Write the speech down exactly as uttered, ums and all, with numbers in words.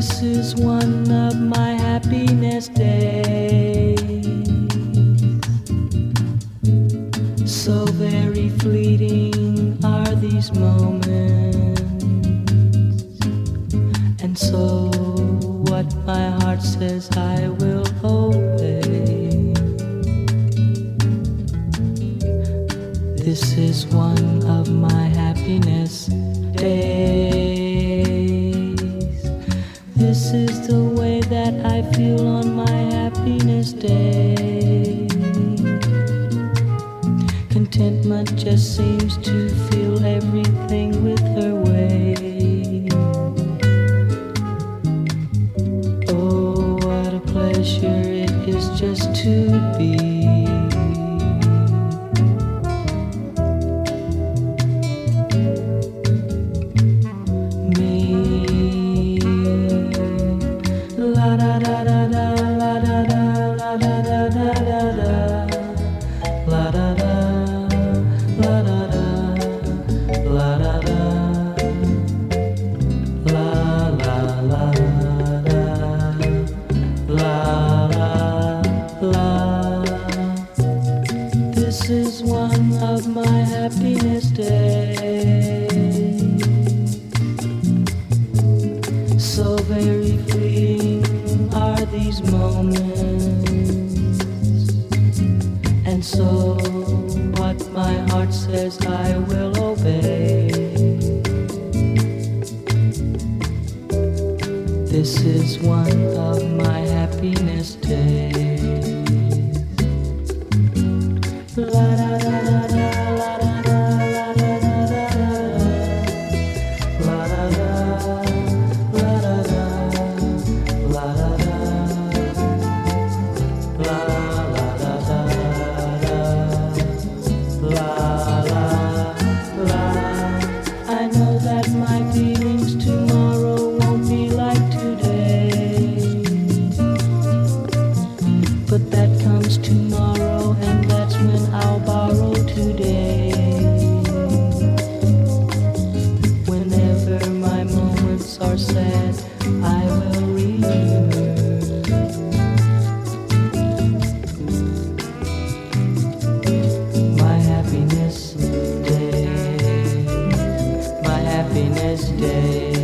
This is one of my happiness days. So very fleeting are these moments, and so what my heart says I will obey. This is one of my happiness days. This is the way that I feel on my happiness day. Contentment just seems to fill everything with her way. Oh, what a pleasure it is just to be. This is one of my happiness days. So very fleeting are these moments, and so what my heart says I will obey. This is one of my happiness days. La da da da da, la da da la da da da da, la da da, la da da, la da da, la la da da da, la la la. I know that my feelings tomorrow won't be like today, but that comes tomorrow, and that's when I'll borrow today. Whenever my moments are sad, I will remember. My happiness day, my happiness day.